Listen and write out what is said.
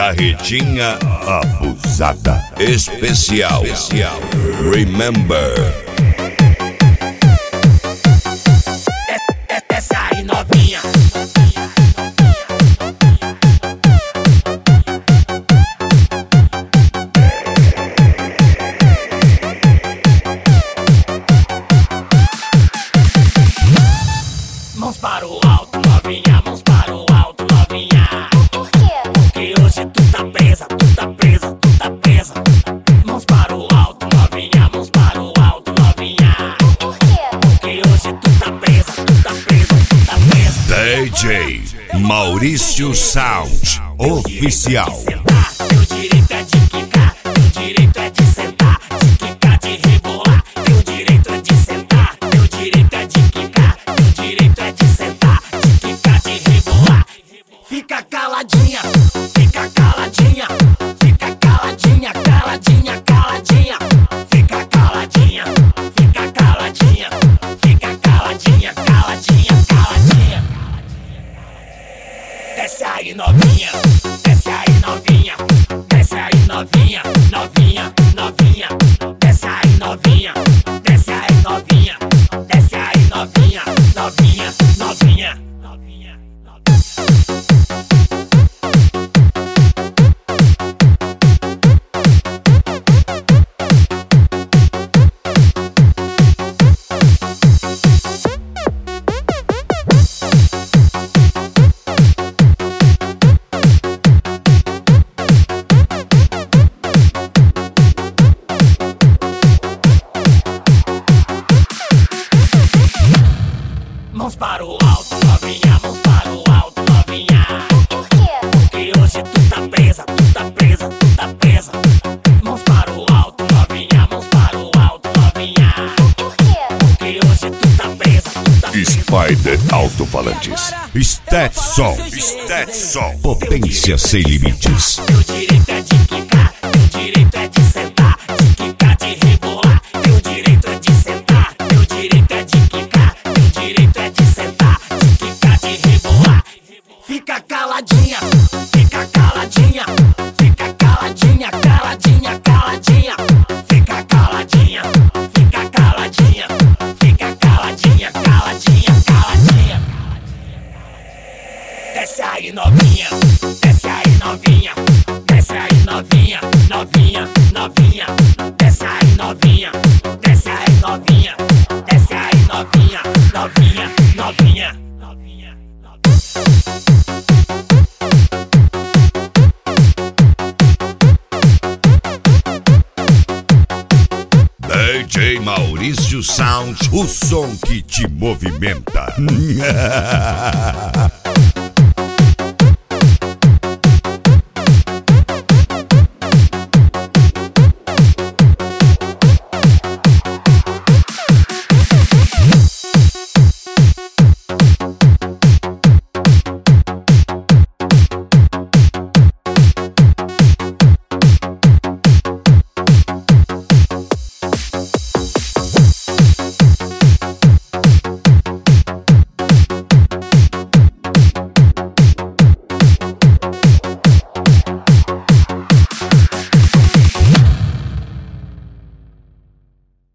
Carretinha abusada. Especial. Remember. Essa aí novinha. Mãos para o alto, novinha. Mãos para o alto, novinha. Por quê? Porque hoje tu tá presa, tu tá presa, tu tá presa. Mãos para o alto, novinha. Mãos para o alto, novinha. Por quê? Porque hoje tu tá presa, tu tá presa, tu tá presa. DJ Maurício Sound Oficial. Teu direito é de quicar, teu direito é de sentar, de quicar, de rebolar. Teu direito é de sentar, teu direito é de quicar, teu direito é de sentar, de quicar, de rebolar. Fica caladinha, fica caladinha, fica caladinha, caladinha, caladinha. Fica caladinha, fica caladinha, fica caladinha, caladinha, caladinha. Desce aí novinha, desce aí novinha, desce aí novinha, novinha, novinha. Desce aí novinha, desce aí novinha, desce aí novinha, novinha, novinha, novinha, novinha. Mãos para o alto, novinha, mãos para o alto, novinha. Por quê? Porque hoje tu tá presa, tu tá presa, tu tá presa. Mãos para o alto, novinha, mãos para o alto, novinha. Por quê? Porque hoje tu tá presa, tu tá presa. Spider Alto-Falantes. Stetson. Potência sem limites. Teu direito é de quicar, teu direito é de sentar, de quicar, de rebolar. Teu direito é de sentar, teu direito é de quicar, teu direito é de sentar, de quicar, de rebolar. Fica caladinha, fica caladinha, fica caladinha, caladinha, caladinha. Fica caladinha, fica caladinha, fica caladinha, caladinha, caladinha. Desce aí novinha, desce aí novinha, desce aí novinha, novinha, novinha. Desce aí novinha, desce aí novinha, desce aí novinha, novinha, novinha, novinha, novinha. DJ Maurício Sound, o som que te movimenta.